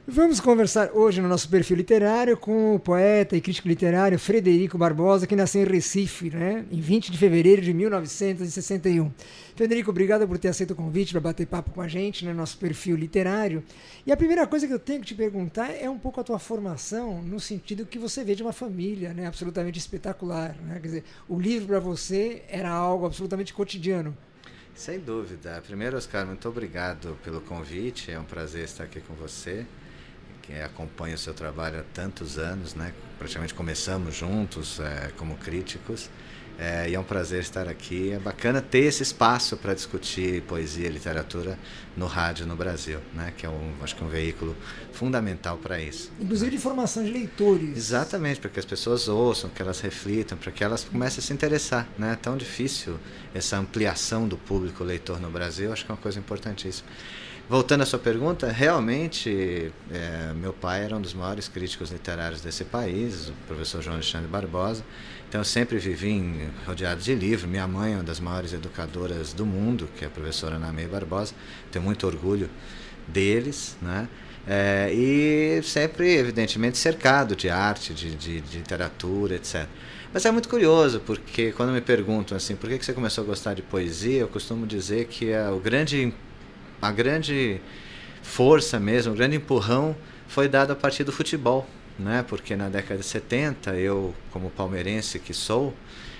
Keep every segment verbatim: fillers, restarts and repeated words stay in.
Vamos conversar hoje no nosso perfil literário com o poeta e crítico literário Frederico Barbosa, que nasceu em Recife, né, em vinte de fevereiro de mil novecentos e sessenta e um. Frederico, obrigado por ter aceito o convite para bater papo com a gente no nosso perfil literário. E a primeira coisa que eu tenho que te perguntar é um pouco a tua formação, no sentido que você veio de uma família, né, absolutamente espetacular, né? Quer dizer, o livro para você era algo absolutamente cotidiano. Sem dúvida. Primeiro, Oscar, muito obrigado pelo convite. É um prazer estar aqui com você, que acompanha o seu trabalho há tantos anos, né? Praticamente começamos juntos é, como críticos, é, e é um prazer estar aqui. É bacana ter esse espaço para discutir poesia e literatura no rádio no Brasil, né? Que é um, acho que é um veículo fundamental para isso. Inclusive né? de formação de leitores. Exatamente, para que as pessoas ouçam, que elas reflitam, para que elas comecem a se interessar. Né? É tão difícil essa ampliação do público leitor no Brasil, acho que é uma coisa importantíssima. Voltando à sua pergunta, realmente, é, meu pai era um dos maiores críticos literários desse país, o professor João Alexandre Barbosa. Então, eu sempre vivi em, rodeado de livros. Minha mãe é uma das maiores educadoras do mundo, que é a professora Ana May Barbosa. Tenho muito orgulho deles, né? É, e sempre, evidentemente, cercado de arte, de, de, de literatura, etcétera. Mas é muito curioso, porque quando me perguntam assim, por que você começou a gostar de poesia, eu costumo dizer que é o grande... a grande força mesmo, o grande empurrão foi dado a partir do futebol, né? Porque na década de setenta, eu, como palmeirense que sou,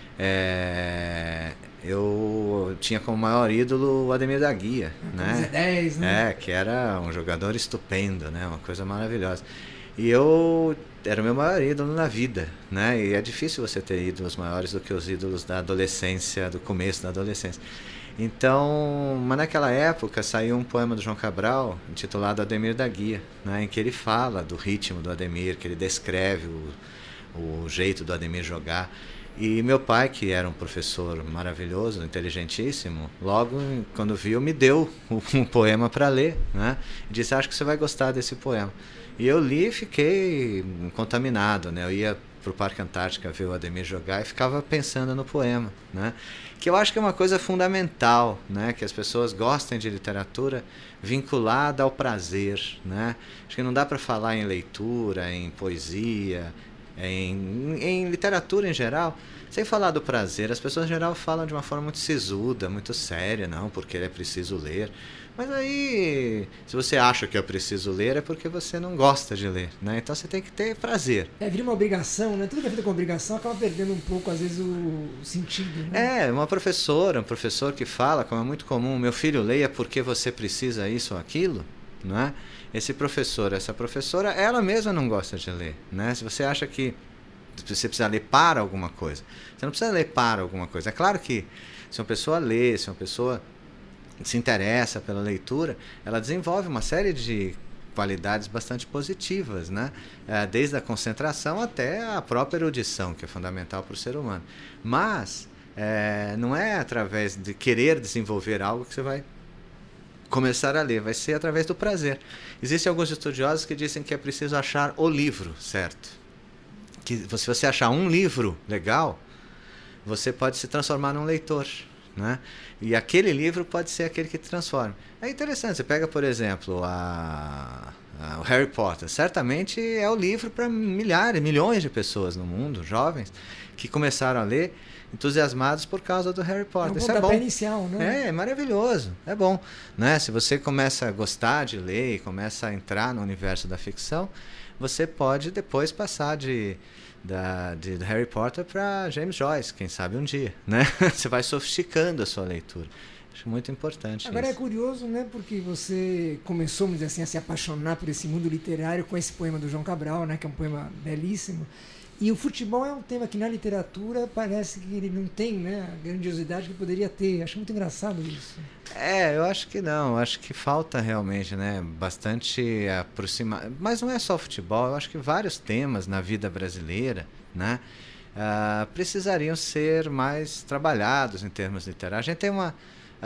é, eu tinha como maior ídolo o Ademir da Guia, né? dez, né? É, que era um jogador estupendo, né? Uma coisa maravilhosa. E eu era o meu maior ídolo na vida, né? E é difícil você ter ídolos maiores do que os ídolos da adolescência, do começo da adolescência. Então, mas naquela época saiu um poema do João Cabral intitulado Ademir da Guia, né, em que ele fala do ritmo do Ademir, que ele descreve o, o jeito do Ademir jogar. E meu pai, que era um professor maravilhoso, inteligentíssimo, logo quando viu me deu um poema para ler, né, e disse, acho que você vai gostar desse poema. E eu li e fiquei contaminado, né, eu ia para o Parque Antártica ver o Ademir jogar e ficava pensando no poema, né? Que eu acho que é uma coisa fundamental, né? Que as pessoas gostem de literatura vinculada ao prazer, né? Acho que não dá para falar em leitura, em poesia, em, em literatura em geral, sem falar do prazer. As pessoas em geral falam de uma forma muito sisuda, muito séria, não, porque é preciso ler. Mas aí, se você acha que é preciso ler, é porque você não gosta de ler, né? Então você tem que ter prazer. É, vira uma obrigação, né? Tudo que é feito com obrigação acaba perdendo um pouco, às vezes, o sentido, né? É, uma professora, um professor que fala, como é muito comum, meu filho leia porque você precisa isso ou aquilo, né? Esse professor, essa professora, ela mesma não gosta de ler, né? Se você acha que você precisa ler para alguma coisa, você não precisa ler para alguma coisa. É claro que se uma pessoa lê, se uma pessoa se interessa pela leitura, ela desenvolve uma série de qualidades bastante positivas, né? Desde a concentração até a própria erudição, que é fundamental para o ser humano. Mas é, não é através de querer desenvolver algo que você vai começar a ler, vai ser através do prazer. Existem alguns estudiosos que dizem que é preciso achar o livro certo. Que se você achar um livro legal, você pode se transformar num leitor, né? E aquele livro pode ser aquele que te transforma. É interessante, você pega, por exemplo, a, a, o Harry Potter. Certamente é o livro para milhares, milhões de pessoas no mundo, jovens, que começaram a ler entusiasmados por causa do Harry Potter. É um Isso é bom. inicial, né? É, é maravilhoso, é bom, né? Se você começa a gostar de ler e começa a entrar no universo da ficção, você pode depois passar de... Da, de Harry Potter para James Joyce, quem sabe um dia, né? Você vai sofisticando a sua leitura. Acho muito importante. Agora isso. É curioso, né? Porque você começou, vamos dizer assim, a se apaixonar por esse mundo literário com esse poema do João Cabral, né? Que é um poema belíssimo. E o futebol é um tema que na literatura parece que ele não tem, né, a grandiosidade que poderia ter. Acho muito engraçado isso. É, eu acho que não. Eu acho que falta realmente, né, bastante aproximar. Mas não é só futebol. Eu acho que vários temas na vida brasileira, né, uh, precisariam ser mais trabalhados em termos literários. A gente tem uma...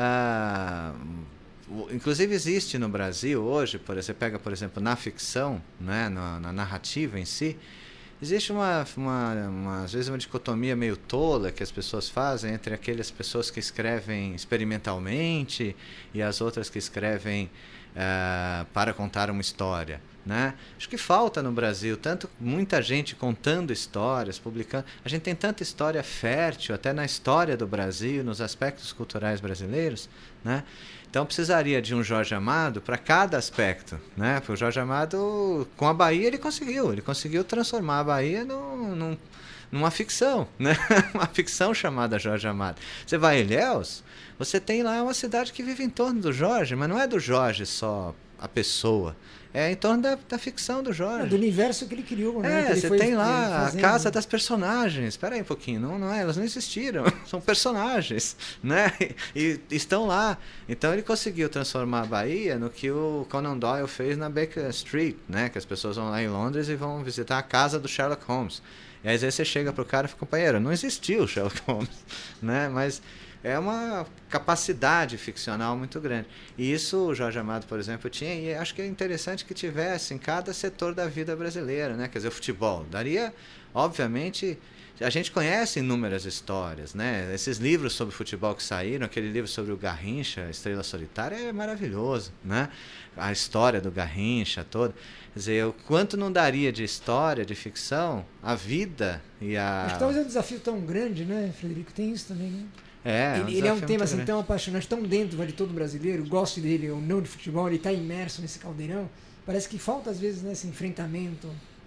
Uh, inclusive existe no Brasil hoje, por, você pega, por exemplo, na ficção, né, na, na narrativa em si, existe uma, uma, uma, às vezes uma dicotomia meio tola que as pessoas fazem entre aquelas pessoas que escrevem experimentalmente e as outras que escrevem uh, para contar uma história, né? Acho que falta no Brasil tanto muita gente contando histórias, publicando. A gente tem tanta história fértil até na história do Brasil, nos aspectos culturais brasileiros, né? Então precisaria de um Jorge Amado para cada aspecto, né? Porque o Jorge Amado, com a Bahia, ele conseguiu, ele conseguiu transformar a Bahia num, num, numa ficção, né? Uma ficção chamada Jorge Amado. Você vai em Ilhéus, você tem lá uma cidade que vive em torno do Jorge, mas não é do Jorge só a pessoa. É em torno da, da ficção do Jorge. É, do universo que ele criou, né? É, que ele você foi tem lá fazendo. a casa das personagens. Espera aí um pouquinho, não, não é, elas não existiram, são personagens, né? E, e estão lá. Então ele conseguiu transformar a Bahia no que o Conan Doyle fez na Baker Street, né? Que as pessoas vão lá em Londres e vão visitar a casa do Sherlock Holmes. E aí você chega pro cara e fala, companheiro, não existiu o Sherlock Holmes, né? Mas é uma capacidade ficcional muito grande. E isso o Jorge Amado, por exemplo, tinha, e acho que é interessante que tivesse em cada setor da vida brasileira, né? Quer dizer, o futebol. Daria, obviamente, a gente conhece inúmeras histórias, né? Esses livros sobre futebol que saíram, aquele livro sobre o Garrincha, Estrela Solitária, é maravilhoso, né? A história do Garrincha toda. Quer dizer, o quanto não daria de história, de ficção, a vida e a... Acho que talvez é um desafio tão grande, né, Frederico? Tem isso também, né? É, ele, um ele é um tema assim, grande. tão apaixonante, tão dentro de todo brasileiro, goste dele ou não de futebol, ele está imerso nesse caldeirão. Parece que falta às vezes, né, esse enfrentamento.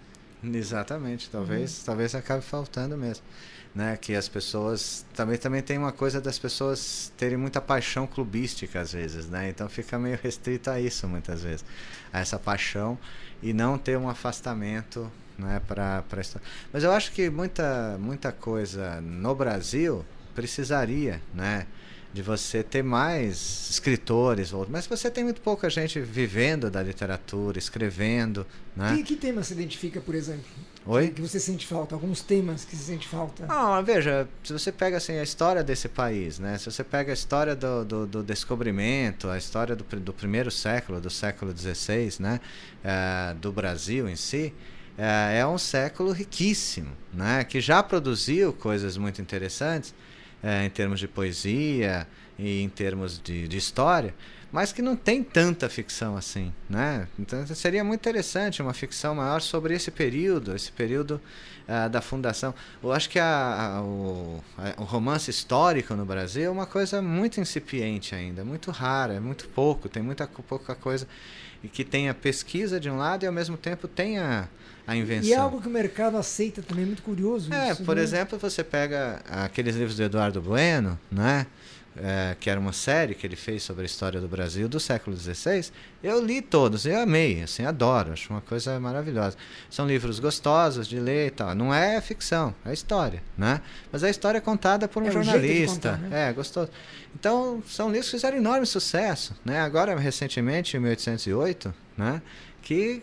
Exatamente, talvez, Uhum. talvez acabe faltando mesmo, né? Que as pessoas também também tem uma coisa das pessoas terem muita paixão clubística às vezes, né? Então fica meio restrito a isso muitas vezes, a essa paixão e não ter um afastamento, né? Para para mas eu acho que muita muita coisa no Brasil precisaria, né, de você ter mais escritores, mas você tem muito pouca gente vivendo da literatura, escrevendo, né? Que, que tema se identifica, por exemplo? Oi? Que você sente falta? Alguns temas que você sente falta? Não, veja, se você pega assim, a história desse país, né? Se você pega a história do, do, do descobrimento, a história do, do primeiro século, do século dezesseis, né? É, do Brasil em si, é, é um século riquíssimo, né? Que já produziu coisas muito interessantes, É, em termos de poesia e em termos de, de história, mas que não tem tanta ficção assim, né? Então seria muito interessante uma ficção maior sobre esse período, esse período uh, da fundação. Eu acho que a, a, o, a, o romance histórico no Brasil é uma coisa muito incipiente ainda, muito rara, é muito pouco, tem muita pouca coisa e que tenha pesquisa de um lado e ao mesmo tempo tenha a invenção. E é algo que o mercado aceita também, é muito curioso. É, isso, por né? exemplo, você pega aqueles livros do Eduardo Bueno, né? É, que era uma série que ele fez sobre a história do Brasil do século dezesseis. Eu li todos, eu amei, assim, adoro, acho uma coisa maravilhosa. São livros gostosos de ler e tal. Não é ficção, é história, né? Mas a história é contada por um É o jeito de jornalista. contar, né? É, gostoso. Então, são livros que fizeram enorme sucesso, né? Agora, recentemente, em mil oitocentos e oito, né? Que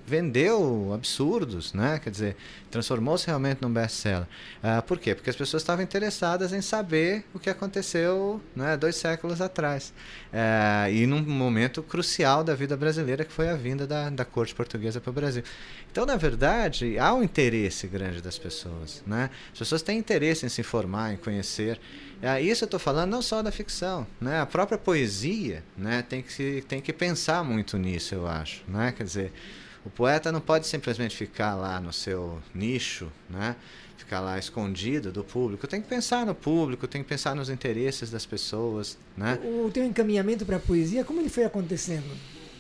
vendeu absurdos, né? Quer dizer, transformou-se realmente num best-seller. Ah, por quê? Porque as pessoas estavam interessadas em saber o que aconteceu, né, dois séculos atrás. Ah, e num momento crucial da vida brasileira, que foi a vinda da, da corte portuguesa para o Brasil. Então, na verdade, há um interesse grande das pessoas, né? As pessoas têm interesse em se informar, em conhecer. Ah, isso eu estou falando não só da ficção, né? A própria poesia, né, tem que, se, tem que pensar muito nisso, eu acho, né? Quer dizer, o poeta não pode simplesmente ficar lá no seu nicho, né? Ficar lá escondido do público. Tem que pensar no público, tem que pensar nos interesses das pessoas, né? O, o teu encaminhamento para a poesia, como ele foi acontecendo?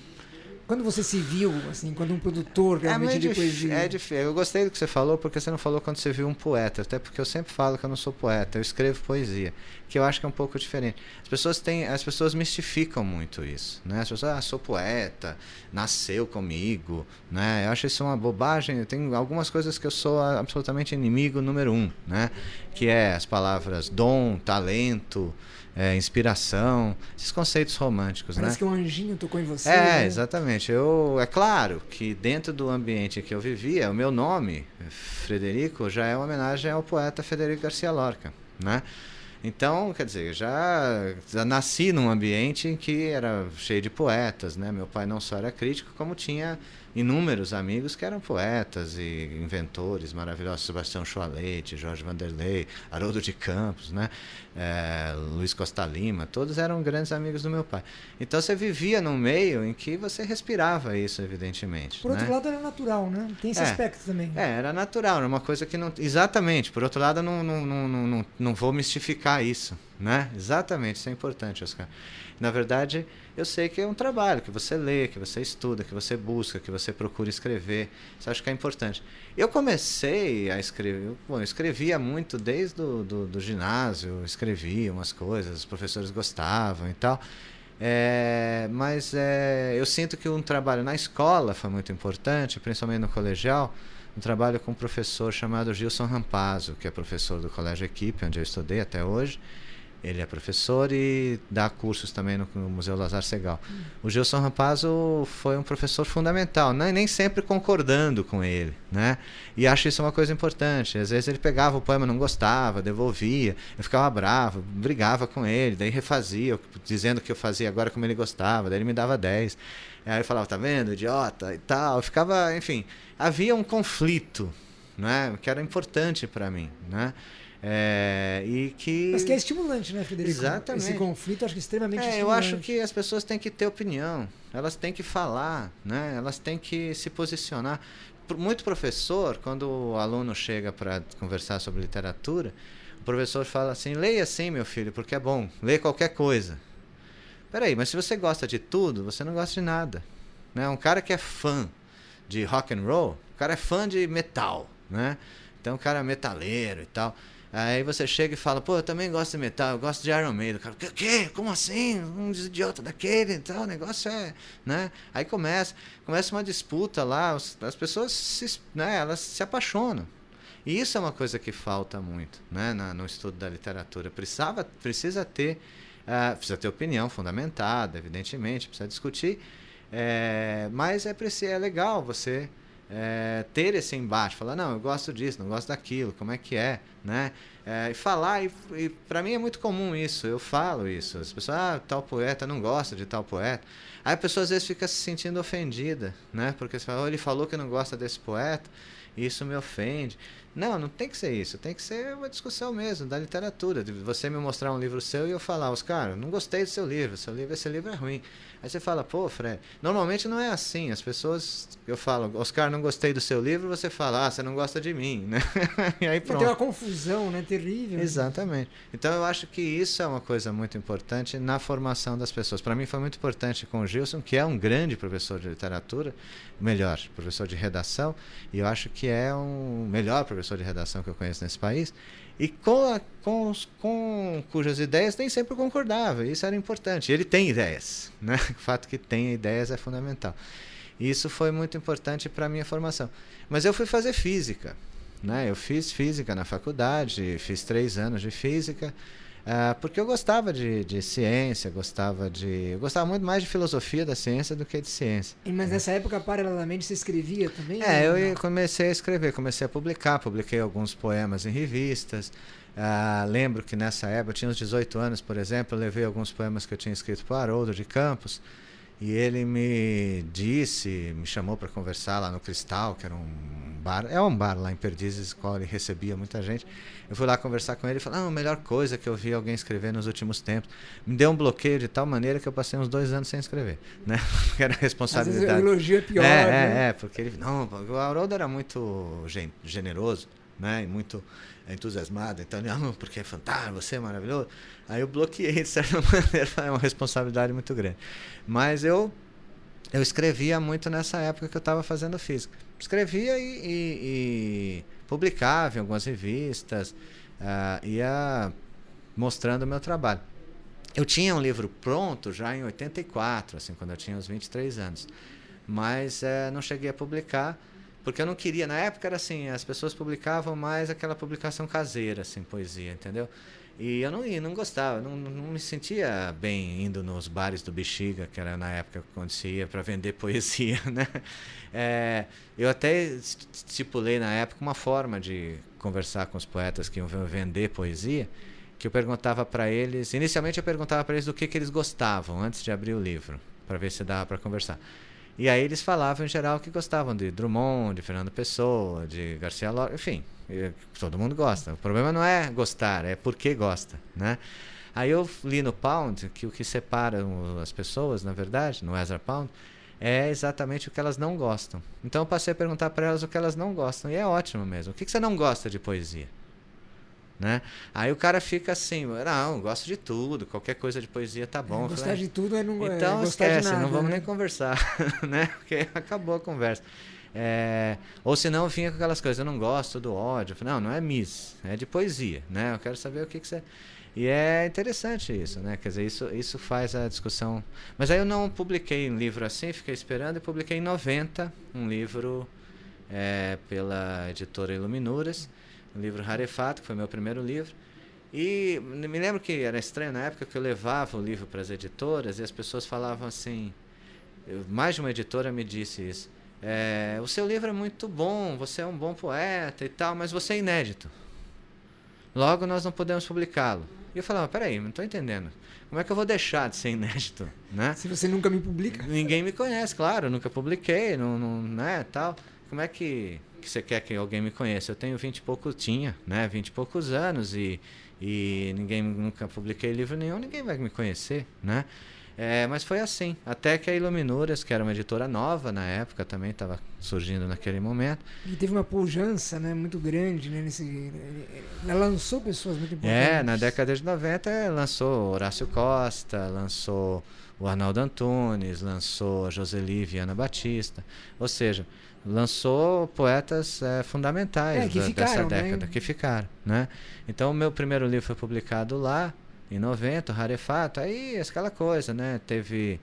Quando você se viu, assim, quando um produtor realmente é de dif- poesia... É difícil. Eu gostei do que você falou, porque você não falou quando você viu um poeta. Até porque eu sempre falo que eu não sou poeta, eu escrevo poesia, que eu acho que é um pouco diferente. As pessoas têm, as pessoas mistificam muito isso, né? As pessoas, ah, sou poeta, nasceu comigo, né? Eu acho isso uma bobagem. Eu tenho algumas coisas que eu sou absolutamente inimigo número um, né? Que é as palavras dom, talento, é, inspiração, esses conceitos românticos, Parece né? que um anjinho tocou em você. É, né? exatamente. Eu, é claro que dentro do ambiente que eu vivia, o meu nome, Frederico, já é uma homenagem ao poeta Federico Garcia Lorca, né? Então, quer dizer, já, já nasci num ambiente em que era cheio de poetas, né? Meu pai não só era crítico, como tinha inúmeros amigos que eram poetas e inventores maravilhosos, Sebastião Choalete, Jorge Vanderlei, Haroldo de Campos, né? é, Luiz Costa Lima, todos eram grandes amigos do meu pai. Então você vivia num meio em que você respirava isso, evidentemente. Por outro né? lado, era natural, né? Tem esse é, aspecto também. É, era natural, era uma coisa que não... Exatamente, por outro lado, eu não, não, não, não, não vou mistificar isso, né? Exatamente, isso é importante, Oscar. Na verdade, eu sei que é um trabalho, que você lê, que você estuda, que você busca, que você procura escrever. Isso acho que é importante. Eu comecei a escrever, eu, bom, eu escrevia muito desde o do, do ginásio, escrevia umas coisas, os professores gostavam e tal. É, mas é, eu sinto que um trabalho na escola foi muito importante, principalmente no colegial, um trabalho com um professor chamado Gilson Rampazzo, que é professor do Colégio Equipe, onde eu estudei até hoje. Ele é professor e dá cursos também no, no Museu Lazar Segal. Hum. O Gilson Rampazzo foi um professor fundamental, né? Nem sempre concordando com ele, né? E acho isso uma coisa importante. Às vezes ele pegava o poema, não gostava, devolvia, eu ficava bravo, brigava com ele, daí refazia, dizendo que eu fazia agora como ele gostava, daí ele me dava dez. Aí eu falava, tá vendo, idiota, e tal. Eu ficava, enfim, havia um conflito, né? Que era importante para mim, né? É, e que... Mas que é estimulante, né, Frederico? Exatamente. Esse conflito acho que é extremamente é, estimulante. Eu acho que as pessoas têm que ter opinião, elas têm que falar, né? Elas têm que se posicionar. Muito professor, quando o aluno chega para conversar sobre literatura, o professor fala assim, leia assim, meu filho, porque é bom, leia qualquer coisa. Peraí, mas se você gosta de tudo, você não gosta de nada. Né? Um cara que é fã de rock and roll, o cara é fã de metal, né? Então o cara é metaleiro e tal. Aí você chega e fala, pô, eu também gosto de metal, eu gosto de Iron Maiden. O cara, o quê? Como assim? Um idiota daquele e tal, o negócio é... né? Aí começa, começa uma disputa lá, as pessoas se, né, elas se apaixonam. E isso é uma coisa que falta muito, né, na, no estudo da literatura. Precisava, precisa ter, uh, precisa ter opinião fundamentada, evidentemente, precisa discutir, é, mas é, é legal você... É, ter esse embate, falar, não, eu gosto disso, não gosto daquilo, como é que é, né? É, e falar, e, e para mim é muito comum isso, eu falo isso, as pessoas, ah, tal poeta não gosta de tal poeta, aí a pessoa às vezes fica se sentindo ofendida, né? Porque você fala, oh, ele falou que não gosta desse poeta, e isso me ofende. Não, não tem que ser isso, tem que ser uma discussão mesmo da literatura, de você me mostrar um livro seu e eu falar, Oscar, não gostei do seu livro, seu livro, esse livro é ruim. Aí você fala, pô, Fred, normalmente não é assim, as pessoas, eu falo, Oscar, não gostei do seu livro, você fala, ah, você não gosta de mim, né? E aí pronto. Tem uma confusão, né, terrível. Exatamente. Então eu acho que isso é uma coisa muito importante na formação das pessoas. Para mim foi muito importante com o Gilson, que é um grande professor de literatura, melhor, professor de redação, e eu acho que é um melhor professor de redação que eu conheço nesse país, e com, a, com, os, com cujas ideias nem sempre concordava, isso era importante. Ele tem ideias, né? O fato que tem ideias é fundamental. E isso foi muito importante para a minha formação. Mas eu fui fazer física, né? Eu fiz física na faculdade, fiz três anos de física, uh, porque eu gostava de, de ciência, gostava de, eu gostava muito mais de filosofia da ciência do que de ciência. E, mas nessa época, paralelamente, você escrevia também? É, eu comecei a escrever, comecei a publicar, publiquei alguns poemas em revistas. Uh, lembro que nessa época, eu tinha uns dezoito anos, por exemplo, eu levei alguns poemas que eu tinha escrito para o Haroldo de Campos, e ele me disse, me chamou para conversar lá no Cristal, que era um bar, é um bar lá em Perdizes, qual ele recebia muita gente. Eu fui lá conversar com ele e falei, ah, a melhor coisa que eu vi alguém escrever nos últimos tempos. Me deu um bloqueio de tal maneira que eu passei uns dois anos sem escrever, né? Porque era responsabilidade. Às vezes o elogio é pior, é, né? É, é, porque ele, não, o Haroldo era muito generoso, né? E muito entusiasmado, então ele, ah, porque é fantástico, você é maravilhoso. Aí eu bloqueei, de certa maneira, é uma responsabilidade muito grande. Mas eu, eu escrevia muito nessa época que eu estava fazendo física. Escrevia e, e, e publicava em algumas revistas, uh, ia mostrando o meu trabalho. Eu tinha um livro pronto já em oitenta e quatro, assim, quando eu tinha uns vinte e três anos, mas uh, não cheguei a publicar, porque eu não queria, na época era assim, as pessoas publicavam mais aquela publicação caseira, assim, poesia, entendeu? E eu não ia, não gostava, não, não me sentia bem indo nos bares do Bexiga, que era na época que acontecia, para vender poesia, né? É, eu até estipulei na época uma forma de conversar com os poetas que iam vender poesia, que eu perguntava para eles, inicialmente eu perguntava para eles do que, que eles gostavam, antes de abrir o livro, para ver se dava para conversar. E aí eles falavam, em geral, que gostavam de Drummond, de Fernando Pessoa, de Garcia Lorca, enfim, todo mundo gosta. O problema não é gostar, é porque gosta, né? Aí eu li no Pound que o que separa as pessoas, na verdade, no Ezra Pound, é exatamente o que elas não gostam. Então eu passei a perguntar para elas o que elas não gostam, e é ótimo mesmo. O que, que você não gosta de poesia? Né? Aí o cara fica assim, não, eu gosto de tudo, qualquer coisa de poesia tá bom. É, gostar falei, de tudo é não então é gostar esquece, de nada, não vamos né? nem conversar, né? Porque acabou a conversa. É, ou senão vinha com aquelas coisas, eu não gosto do ódio. Eu falei, não, não é Miss, é de poesia, né? Eu quero saber o que, que você... E é interessante isso, né? Quer dizer, isso, isso faz a discussão... Mas aí eu não publiquei um livro assim, fiquei esperando, e publiquei em noventa um livro é, pela editora Iluminuras, o livro Rarefato, que foi meu primeiro livro. E me lembro que era estranho na época que eu levava o livro para as editoras e as pessoas falavam assim, eu, mais de uma editora me disse isso, é, o seu livro é muito bom, você é um bom poeta e tal, mas você é inédito. Logo nós não podemos publicá-lo. E eu falava, peraí, não estou entendendo. Como é que eu vou deixar de ser inédito? Né? Se você nunca me publica. Ninguém me conhece, claro, eu nunca publiquei, não, não, né, tal. Como é que... que você quer que alguém me conheça? Eu tenho vinte e pouco, tinha, né, vinte e poucos anos e, e ninguém, nunca publiquei livro nenhum, ninguém vai me conhecer, né? É, mas foi assim, até que a Iluminuras, que era uma editora nova na época, também estava surgindo naquele momento. E teve uma pujança, né, muito grande, né, nesse... Ela lançou pessoas muito importantes. É, na década de noventa lançou Horácio Costa, lançou o Arnaldo Antunes, lançou a Joseli Viana Batista, ou seja... lançou poetas é, fundamentais é, que da, ficaram, dessa década, né? que ficaram, né? Então o meu primeiro livro foi publicado lá em noventa, o Rarefato, aí aquela coisa, né? Teve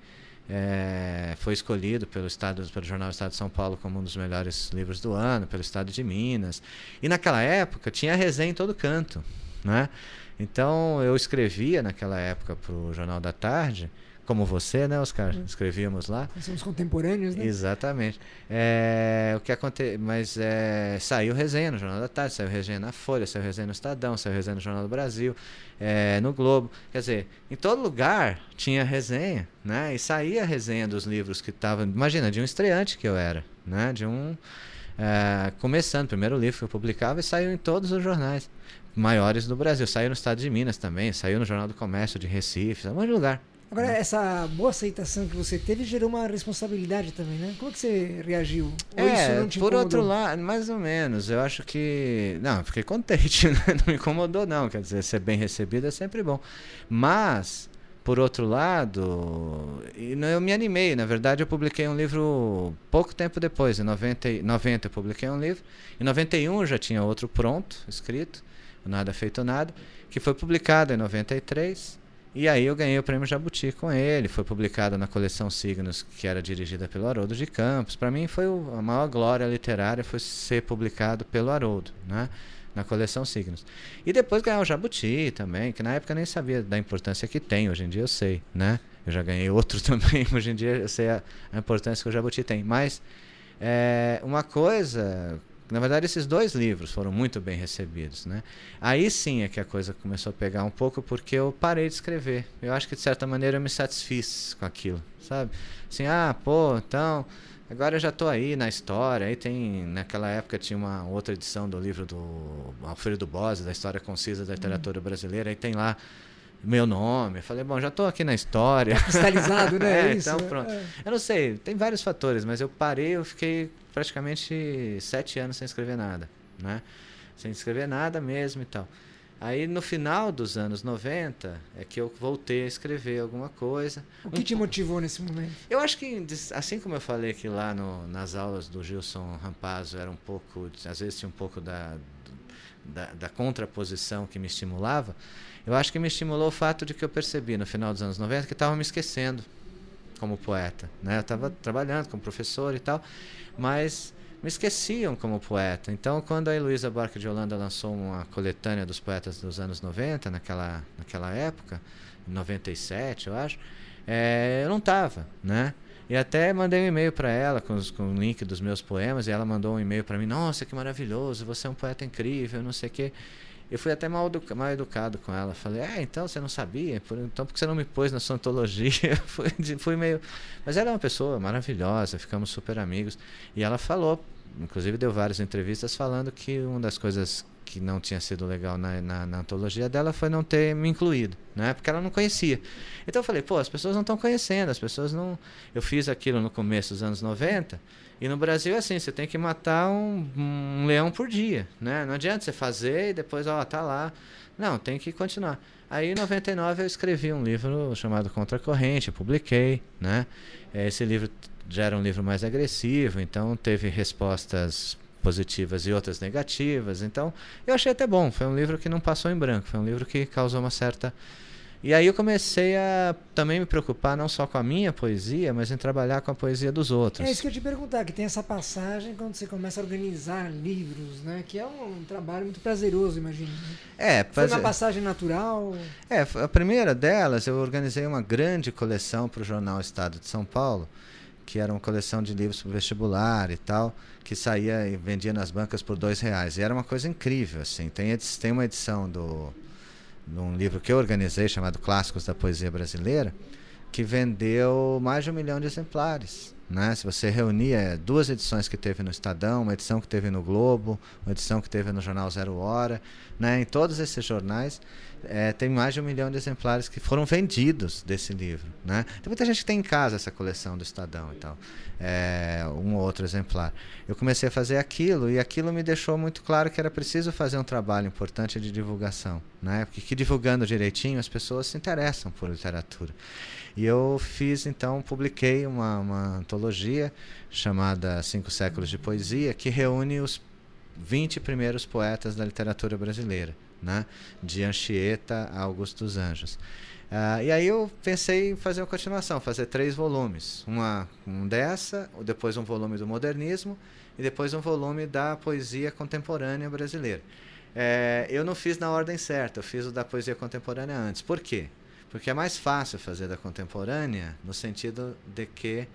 é, foi escolhido pelo estado, pelo jornal Estado de São Paulo como um dos melhores livros do ano, pelo estado de Minas. E naquela época tinha resenha em todo canto, né? Então eu escrevia naquela época para o Jornal da Tarde. Como você, né, Oscar? Hum. Escrevíamos lá. Nós somos contemporâneos, né? Exatamente. É, o que aconte... Mas é, saiu resenha no Jornal da Tarde, saiu resenha na Folha, saiu resenha no Estadão, saiu resenha no Jornal do Brasil, é, no Globo. Quer dizer, em todo lugar tinha resenha, né? E saía a resenha dos livros que estavam... Imagina, de um estreante que eu era, né? De um... É, começando, o primeiro livro que eu publicava, e saiu em todos os jornais maiores do Brasil. Saiu no Estado de Minas também, saiu no Jornal do Comércio de Recife, um monte de lugar. Agora, essa boa aceitação que você teve gerou uma responsabilidade também, né? Como é que você reagiu? Ou é, isso não te por incomodou? outro lado, mais ou menos. Eu acho que... Não, fiquei contente, né? Não me incomodou, não. Quer dizer, ser bem recebido é sempre bom. Mas, por outro lado, eu me animei. Na verdade, eu publiquei um livro pouco tempo depois. Em noventa, noventa eu publiquei um livro. Em noventa e um eu já tinha outro pronto, escrito. Nada Feito Nada. Que foi publicado em noventa e três... E aí eu ganhei o prêmio Jabuti com ele, foi publicado na coleção Signos, que era dirigida pelo Haroldo de Campos. Para mim foi o, a maior glória literária foi ser publicado pelo Haroldo, né, na coleção Signos. E depois ganhar o Jabuti também, que na época eu nem sabia da importância que tem, hoje em dia eu sei, né? Eu já ganhei outro também, hoje em dia eu sei a, a importância que o Jabuti tem. Mas é, uma coisa... Na verdade, esses dois livros foram muito bem recebidos, né? Aí sim é que a coisa começou a pegar um pouco, porque eu parei de escrever. Eu acho que, de certa maneira, eu me satisfiz com aquilo, sabe? Assim, ah, pô, então, agora eu já estou aí na história. Aí tem, naquela época, tinha uma outra edição do livro do Alfredo Bose, da História Concisa da Literatura Brasileira. Aí tem lá meu nome. Eu falei, bom, já estou aqui na história. Tá cristalizado, né? É, isso, então pronto. É. Eu não sei, tem vários fatores, mas eu parei, eu fiquei praticamente sete anos sem escrever nada, né? Sem escrever nada mesmo e tal. Aí no final dos anos noventa é que eu voltei a escrever alguma coisa. O que um, te motivou nesse momento? Eu acho que, assim como eu falei que lá no, nas aulas do Gilson Rampazzo era um pouco, às vezes tinha um pouco da, da, da contraposição que me estimulava, eu acho que me estimulou o fato de que eu percebi no final dos anos noventa que estava me esquecendo como poeta, né? Eu estava trabalhando como professor e tal, mas me esqueciam como poeta. Então, quando a Heloísa Buarque de Holanda lançou uma coletânea dos poetas dos anos noventa, naquela, naquela época, em noventa e sete, eu acho, é, eu não estava, né? E até mandei um e-mail para ela com, os, com o link dos meus poemas, e ela mandou um e-mail para mim, nossa, que maravilhoso, você é um poeta incrível, não sei o quê. Eu fui até mal, educa mal educado com ela. Falei, é, então você não sabia? Por, então por que você não me pôs na sua antologia? fui, fui meio... Mas ela é uma pessoa maravilhosa, ficamos super amigos. E ela falou, inclusive deu várias entrevistas falando que uma das coisas que não tinha sido legal na, na, na antologia dela foi não ter me incluído, né? Porque ela não conhecia. Então eu falei, pô, as pessoas não estão conhecendo, as pessoas não... Eu fiz aquilo no começo dos anos noventa, e no Brasil é assim, você tem que matar um, um leão por dia, né? Não adianta você fazer e depois, ó, tá lá. Não, tem que continuar. Aí em noventa e nove eu escrevi um livro chamado Contra a Corrente, publiquei, né? Esse livro já era um livro mais agressivo, então teve respostas positivas e outras negativas, então eu achei até bom, foi um livro que não passou em branco, foi um livro que causou uma certa... E aí eu comecei a também me preocupar não só com a minha poesia, mas em trabalhar com a poesia dos outros. É isso que eu ia te perguntar, que tem essa passagem quando você começa a organizar livros, né? Que é um trabalho muito prazeroso, imagino. Né? É, foi uma passagem natural? É, a primeira delas, eu organizei uma grande coleção para o jornal Estado de São Paulo, que era uma coleção de livros para o vestibular e tal, que saía e vendia nas bancas por dois reais. E era uma coisa incrível, assim. Tem, tem uma edição do, de um livro que eu organizei, chamado Clássicos da Poesia Brasileira, que vendeu mais de um milhão de exemplares. Né? Se você reunia duas edições que teve no Estadão, uma edição que teve no Globo, uma edição que teve no Jornal Zero Hora, né? Em todos esses jornais é, tem mais de um milhão de exemplares que foram vendidos desse livro. Né? Tem muita gente que tem em casa essa coleção do Estadão e tal, é, um ou outro exemplar. Eu comecei a fazer aquilo e aquilo me deixou muito claro que era preciso fazer um trabalho importante de divulgação, né? Porque que divulgando direitinho as pessoas se interessam por literatura. E eu fiz, então, publiquei uma, uma antologia chamada Cinco Séculos de Poesia, que reúne os vinte primeiros poetas da literatura brasileira, né? De Anchieta a Augusto dos Anjos. Uh, e aí eu pensei em fazer uma continuação, fazer três volumes. Uma, um dessa, depois um volume do modernismo e depois um volume da poesia contemporânea brasileira. É, eu não fiz na ordem certa, eu fiz o da poesia contemporânea antes. Por quê? Porque é mais fácil fazer da contemporânea no sentido de que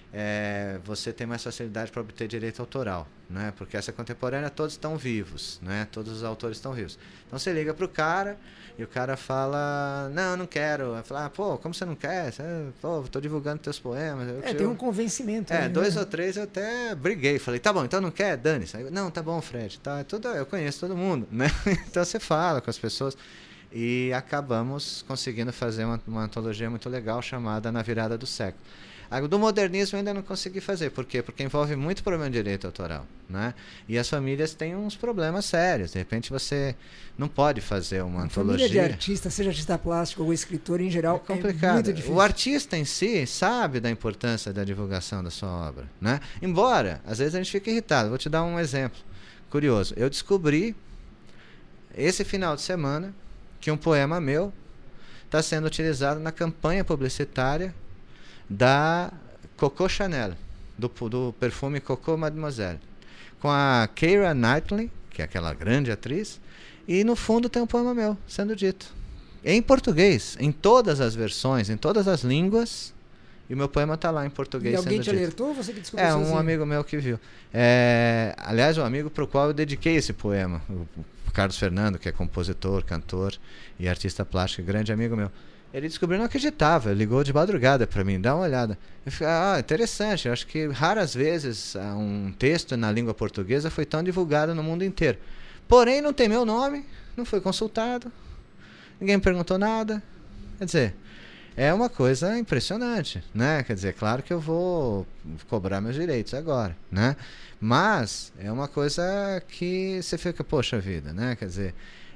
é, você tem mais facilidade para obter direito autoral, né? Porque essa contemporânea todos estão vivos, né? Todos os autores estão vivos. Então você liga para o cara e o cara fala, não, eu não quero. Vai falar, ah, pô, como você não quer? Você, pô, estou divulgando teus poemas. Eu, é, tem um convencimento. É, aí, dois né? ou três eu até briguei. Falei, tá bom, então não quer? Dane-se. Não, tá bom, Fred. Tá, tudo, eu conheço todo mundo, né? Então você fala com as pessoas. E acabamos conseguindo fazer uma, uma antologia muito legal chamada Na Virada do Século. A do modernismo eu ainda não consegui fazer. Por quê? Porque envolve muito problema de direito autoral, né? E as famílias têm uns problemas sérios. De repente você não pode fazer uma, uma antologia. Família de artista, seja artista plástico ou escritor, em geral, é complicado. É muito difícil. O artista em si sabe da importância da divulgação da sua obra, né? Embora, às vezes a gente fica irritado. Vou te dar um exemplo curioso. Eu descobri esse final de semana que um poema meu está sendo utilizado na campanha publicitária da Coco Chanel, do, do perfume Coco Mademoiselle, com a Keira Knightley, que é aquela grande atriz, e no fundo tem um poema meu sendo dito. Em português, em todas as versões, em todas as línguas, e o meu poema está lá em português e sendo alguém te dito. alertou ou você que descobriu É, sozinho? um amigo meu que viu. É, aliás, um amigo para o qual eu dediquei esse poema, o Carlos Fernando, que é compositor, cantor e artista plástico, grande amigo meu. Ele descobriu, não acreditava, ligou de madrugada para mim, dá uma olhada. Eu falei, ah, interessante, eu acho que raras vezes um texto na língua portuguesa foi tão divulgado no mundo inteiro. Porém, não tem meu nome, não foi consultado, ninguém me perguntou nada. Quer dizer, é uma coisa impressionante, né? Quer dizer, claro que eu vou cobrar meus direitos agora, né? Mas é uma coisa que você fica, poxa vida, né? Quer dizer,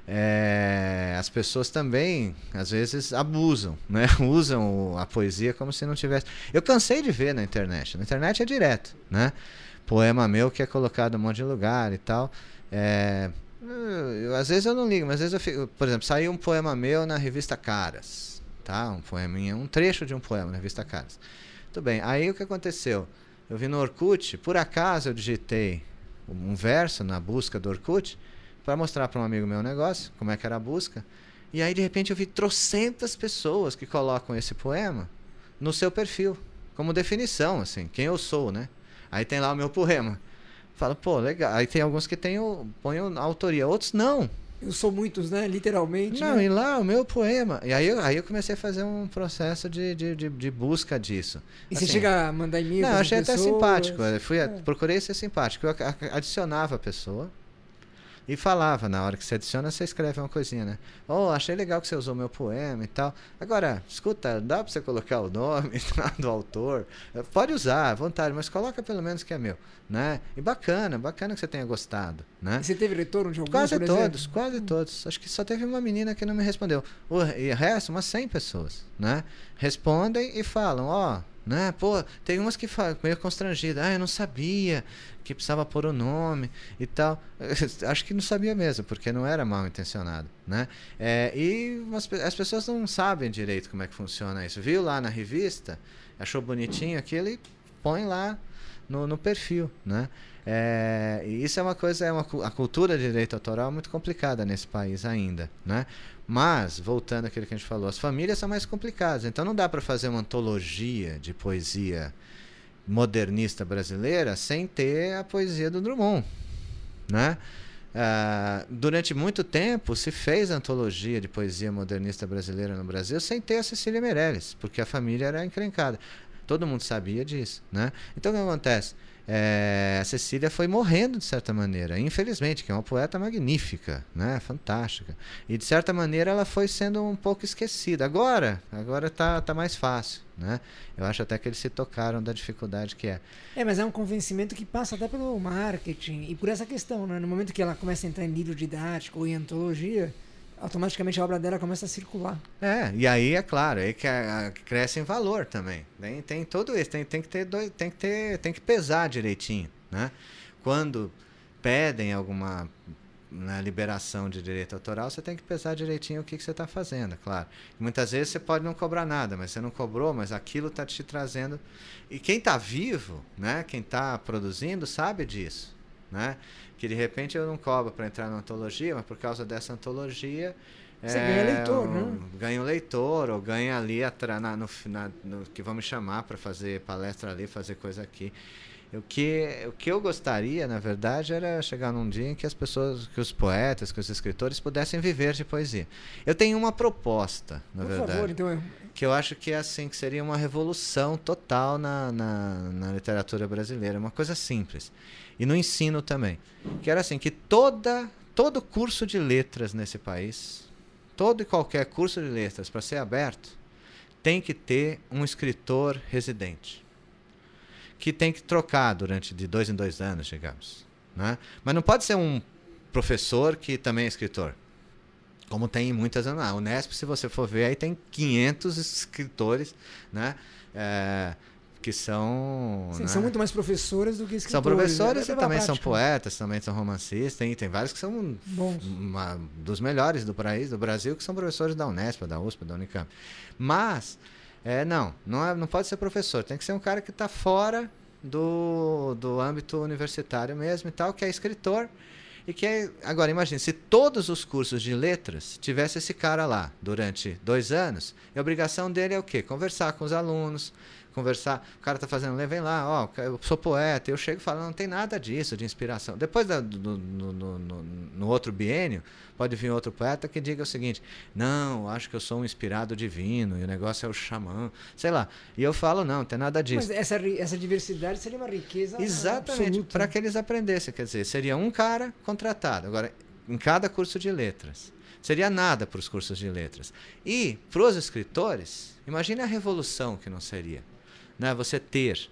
é, as pessoas também, às vezes, abusam, né? Usam a poesia como se não tivesse... Eu cansei de ver na internet. Na internet é direto, né? Poema meu que é colocado em um monte de lugar e tal. É, eu, eu, às vezes eu não ligo, mas às vezes eu fico... Por exemplo, saiu um poema meu na revista Caras, tá? Um poeminha, um trecho de um poema na revista Caras. Tudo bem. Aí o que aconteceu? Eu vi no Orkut, por acaso eu digitei um verso na busca do Orkut para mostrar para um amigo meu o negócio, como é que era a busca. E aí, de repente, eu vi trocentas pessoas que colocam esse poema no seu perfil, como definição, assim, quem eu sou, né? Aí tem lá o meu poema. Fala, pô, legal. Aí tem alguns que tem o, põem a autoria, outros não. Eu sou muitos, né? Literalmente. Não, né? e lá o meu poema. E aí, eu- aí eu comecei a fazer um processo de, de, de, de busca disso. E Assim, você chega a mandar e-mail não, para eu as achei até pessoas? simpático. Eu fui, a- É. procurei ser simpático. Eu a- a- adicionava a pessoa e falava, na hora que você adiciona, você escreve uma coisinha, né? Oh, achei legal que você usou meu poema e tal. Agora, escuta, dá pra você colocar o nome do autor? Pode usar, à vontade, mas coloca pelo menos que é meu, né? E bacana, bacana que você tenha gostado, né? E você teve retorno de algum, Quase por exemplo? todos, quase todos. Acho que só teve uma menina que não me respondeu. O e o resto, umas cem pessoas, né? Respondem e falam, ó, né? Pô, tem umas que falam meio constrangidas. Ah, eu não sabia que precisava pôr o nome e tal. Acho que não sabia mesmo, porque não era mal intencionado, né? É, e umas, as pessoas não sabem direito como é que funciona isso. Viu lá na revista, achou bonitinho aquilo e põe lá no, no perfil, né? É, e isso é uma coisa, é uma, a cultura de direito autoral é muito complicada nesse país ainda, né? Mas, voltando àquilo que a gente falou, as famílias são mais complicadas, então não dá para fazer uma antologia de poesia modernista brasileira sem ter a poesia do Drummond, né? Ah, durante muito tempo se fez antologia de poesia modernista brasileira no Brasil sem ter a Cecília Meirelles, porque a família era encrencada. Todo mundo sabia disso, né? Então o que acontece? É, a Cecília foi morrendo de certa maneira, infelizmente, que é uma poeta magnífica, né? Fantástica. E de certa maneira ela foi sendo um pouco esquecida. Agora, agora tá, tá mais fácil, né? Eu acho até que eles se tocaram da dificuldade que é. É, mas é um convencimento que passa até pelo marketing e por essa questão, né? No momento que ela começa a entrar em livro didático ou em antologia, automaticamente a obra dela começa a circular. É, e aí é claro, aí que a, a, cresce em valor também. Tem, tem todo isso, tem, tem que ter dois, tem que ter, tem que pesar direitinho, né? Quando pedem alguma na liberação de direito autoral, você tem que pesar direitinho o que, que você está fazendo, é claro. Muitas vezes você pode não cobrar nada, mas você não cobrou, mas aquilo está te trazendo. E quem está vivo, né? Quem está produzindo, sabe disso, né? Que de repente eu não cobro para entrar na antologia, mas por causa dessa antologia você é, ganha leitor, um, né? Ganha um leitor, ou ganha ali atra, na, no, na, no que vão me chamar para fazer palestra ali, fazer coisa aqui. O que, o que eu gostaria, na verdade, era chegar num dia em que as pessoas, que os poetas, que os escritores pudessem viver de poesia. Eu tenho uma proposta, na por verdade, favor, então eu... que eu acho que é assim, que seria uma revolução total na, na, na literatura brasileira, uma coisa simples. E no ensino também. Que era assim, que toda, todo curso de letras nesse país, todo e qualquer curso de letras para ser aberto, tem que ter um escritor residente. Que tem que trocar durante de dois em dois anos, digamos, né? Mas não pode ser um professor que também é escritor. Como tem em muitas... A Unesp, se você for ver, aí tem quinhentos escritores, né? É, que são... Sim, né? São muito mais professores do que escritores. São professores é, e também são poetas, também são romancistas. Tem, tem vários que são uma, dos melhores do país, do Brasil, que são professores da Unesp, da U S P, da Unicamp. Mas... É, não, não, é, não pode ser professor, tem que ser um cara que está fora do, do âmbito universitário mesmo e tal, que é escritor e que é... Agora, imagine, se todos os cursos de letras tivesse esse cara lá durante dois anos, a obrigação dele é o quê? Conversar com os alunos, conversar, o cara está fazendo, levem lá, ó, eu sou poeta, eu chego e falo, não tem nada disso de inspiração. Depois da, do, no, no, no, no outro biênio, pode vir outro poeta que diga o seguinte, não, acho que eu sou um inspirado divino, e o negócio é o xamã, sei lá. E eu falo, não, não tem nada disso. Mas essa, essa diversidade seria uma riqueza exatamente, para que eles aprendessem, quer dizer, seria um cara contratado, agora, em cada curso de letras. Seria nada para os cursos de letras. E, para os escritores, imagine a revolução que não seria. Né, você ter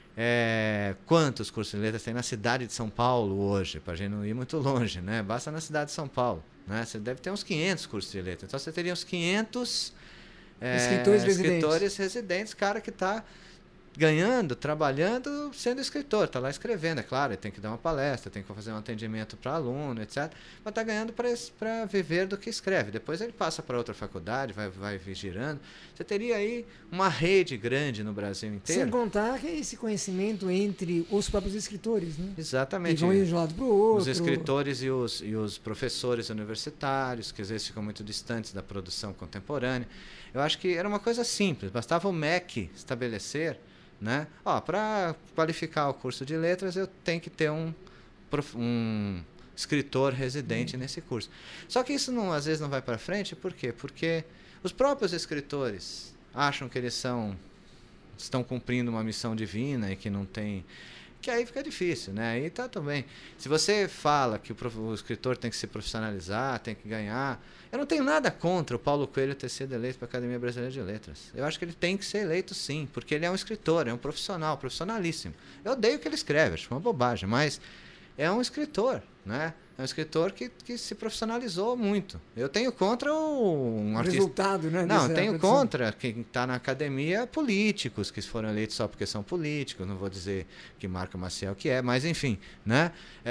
é, quantos cursos de letras tem na cidade de São Paulo hoje, para a gente não ir muito longe, né? Basta na cidade de São Paulo, né? Você deve ter uns quinhentos cursos de letras, então você teria uns quinhentos é, escritores, escritores residentes. residentes, cara que está ganhando, trabalhando, sendo escritor, está lá escrevendo, é claro, ele tem que dar uma palestra, tem que fazer um atendimento para aluno, etcétera. Mas está ganhando para viver do que escreve. Depois ele passa para outra faculdade, vai, vai girando. Você teria aí uma rede grande no Brasil inteiro. Sem contar que esse conhecimento entre os próprios escritores, né? Exatamente. E vão ir de um lado para o outro. Os escritores e os, e os professores universitários, que às vezes ficam muito distantes da produção contemporânea. Eu acho que era uma coisa simples, bastava o M E C estabelecer, né? Ó, para qualificar o curso de letras eu tenho que ter um, um escritor residente hum. nesse curso. Só que isso não, às vezes não vai para frente, por quê? Porque os próprios escritores acham que eles são, estão cumprindo uma missão divina e que não tem... Que aí fica difícil, né? Aí tá também. Se você fala que o, prof... o escritor tem que se profissionalizar, tem que ganhar... Eu não tenho nada contra o Paulo Coelho ter sido eleito para a Academia Brasileira de Letras. Eu acho que ele tem que ser eleito sim, porque ele é um escritor, é um profissional, profissionalíssimo. Eu odeio o que ele escreve, acho uma bobagem, mas é um escritor, né? É um escritor que, que se profissionalizou muito. Eu tenho contra o, um artista... resultado, né? Não, eu tenho contra quem está na academia políticos que foram eleitos só porque são políticos. Não vou dizer que Marco Maciel que é, mas enfim, né?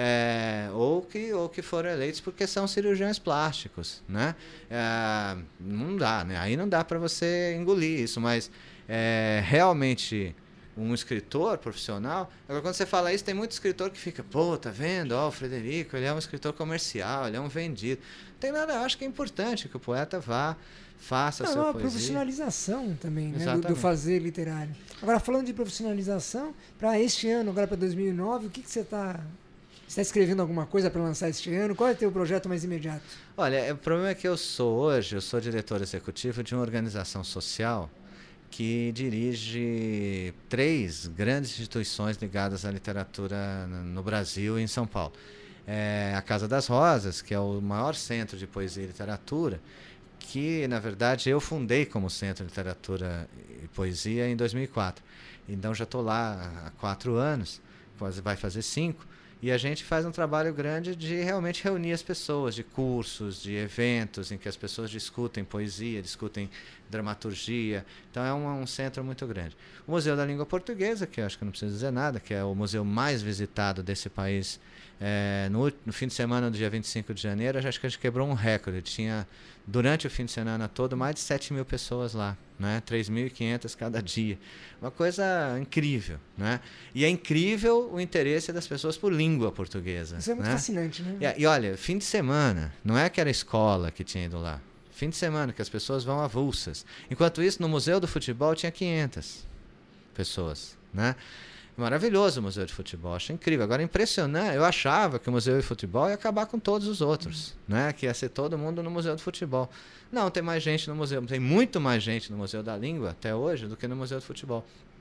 É, ou que ou que foram eleitos porque são cirurgiões plásticos, né? É, não dá, né? Aí não dá para você engolir isso, mas é, realmente um escritor profissional. Agora, quando você fala isso, tem muito escritor que fica, pô, tá vendo? Ó, o Frederico, ele é um escritor comercial, ele é um vendido. Não tem nada, eu acho que é importante que o poeta vá, faça a sua poesia. É uma profissionalização também, né, do, do fazer literário. Agora, falando de profissionalização, para este ano, agora para dois mil e nove, o que, que você está... Você está escrevendo alguma coisa para lançar este ano? Qual é o teu projeto mais imediato? Olha, o problema é que eu sou hoje, eu sou diretor executivo de uma organização social que dirige três grandes instituições ligadas à literatura no Brasil e em São Paulo. É a Casa das Rosas, que é o maior centro de poesia e literatura, que, na verdade, eu fundei como Centro de Literatura e Poesia em dois mil e quatro. Então, já estou lá há quatro anos, vai fazer cinco, e a gente faz um trabalho grande de realmente reunir as pessoas, de cursos, de eventos em que as pessoas discutem poesia, discutem dramaturgia. Então é um, um centro muito grande. O Museu da Língua Portuguesa, que eu acho que não preciso dizer nada, que é o museu mais visitado desse país, é, no, no fim de semana do dia vinte e cinco de janeiro, acho que a gente quebrou um recorde. Tinha, durante o fim de semana todo, mais de sete mil pessoas lá, né? três mil e quinhentas cada dia. Uma coisa incrível, né? E é incrível o interesse das pessoas por língua portuguesa. Isso é muito né? fascinante, né? E, e olha, fim de semana, não é que era escola que tinha ido lá. Fim de semana, que as pessoas vão avulsas. Enquanto isso, no Museu do Futebol tinha quinhentas pessoas, né? Maravilhoso o Museu de Futebol, acho incrível. Agora, impressionante, eu achava que o Museu de Futebol ia acabar com todos os outros, né? Que ia ser todo mundo no Museu do Futebol. Não, tem mais gente no museu, tem muito mais gente no Museu da Língua até hoje do que no Museu do Futebol.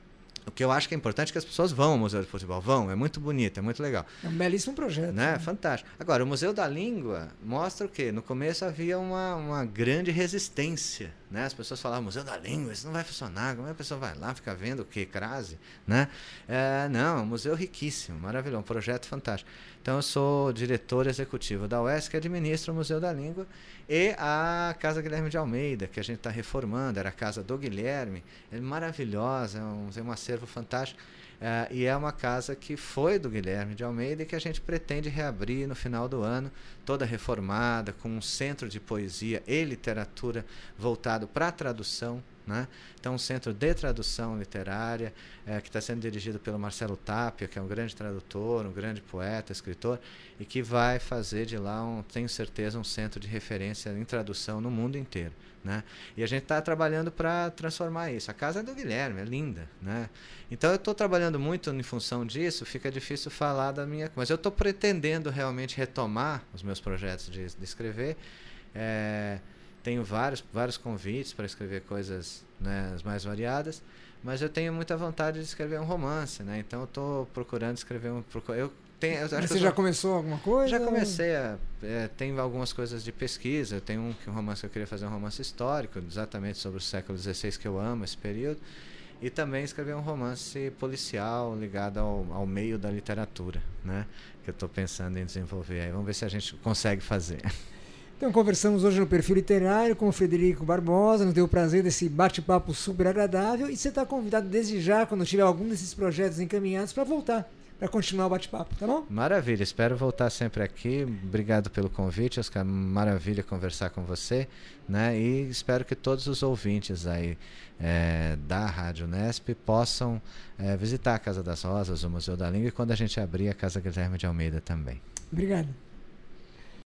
O que eu acho que é importante é que as pessoas vão ao Museu de Futebol, vão, é muito bonito, é muito legal. É um belíssimo projeto. Né? Né? Fantástico. Agora, o Museu da Língua mostra o quê? No começo havia uma, uma grande resistência, né? As pessoas falavam, Museu da Língua, isso não vai funcionar, como é que a pessoa vai lá, ficar vendo o quê? Crase? Né? É, não, é um museu riquíssimo, maravilhoso, um projeto fantástico. Então, eu sou diretor executivo da U E S, que administra o Museu da Língua, e a Casa Guilherme de Almeida, que a gente está reformando, era a casa do Guilherme, é maravilhosa, é um, tem um acervo fantástico, é, e é uma casa que foi do Guilherme de Almeida e que a gente pretende reabrir no final do ano, toda reformada, com um centro de poesia e literatura voltado para a tradução, né? Então, um centro de tradução literária, é, que está sendo dirigido pelo Marcelo Tapia, que é um grande tradutor, um grande poeta, escritor, e que vai fazer de lá, um, tenho certeza, um centro de referência em tradução no mundo inteiro, né? E a gente está trabalhando para transformar isso. A casa é do Guilherme, é linda, né? Então, eu estou trabalhando muito em função disso, fica difícil falar da minha... Mas eu estou pretendendo realmente retomar os meus projetos de, de escrever. É, tenho vários, vários convites para escrever coisas, né, as mais variadas, mas eu tenho muita vontade de escrever um romance, né? Então eu estou procurando escrever um... Eu tenho, eu acho mas que você eu já sou, começou alguma coisa? Já comecei a... É, tenho algumas coisas de pesquisa, eu tenho um, um romance que eu queria fazer, um romance histórico, exatamente sobre o século dezesseis, que eu amo esse período, e também escrever um romance policial ligado ao, ao meio da literatura, né? Que eu estou pensando em desenvolver aí. Vamos ver se a gente consegue fazer. Então, conversamos hoje no Perfil Literário com o Frederico Barbosa, nos deu o prazer desse bate-papo super agradável, e você está convidado desde já, quando tiver algum desses projetos encaminhados, para voltar, para continuar o bate-papo, tá bom? Maravilha, espero voltar sempre aqui. Obrigado pelo convite, Oscar, maravilha conversar com você, né? E espero que todos os ouvintes aí é, da Rádio Unesp possam é, visitar a Casa das Rosas, o Museu da Língua, e quando a gente abrir a Casa Guilherme de Almeida também. Obrigado.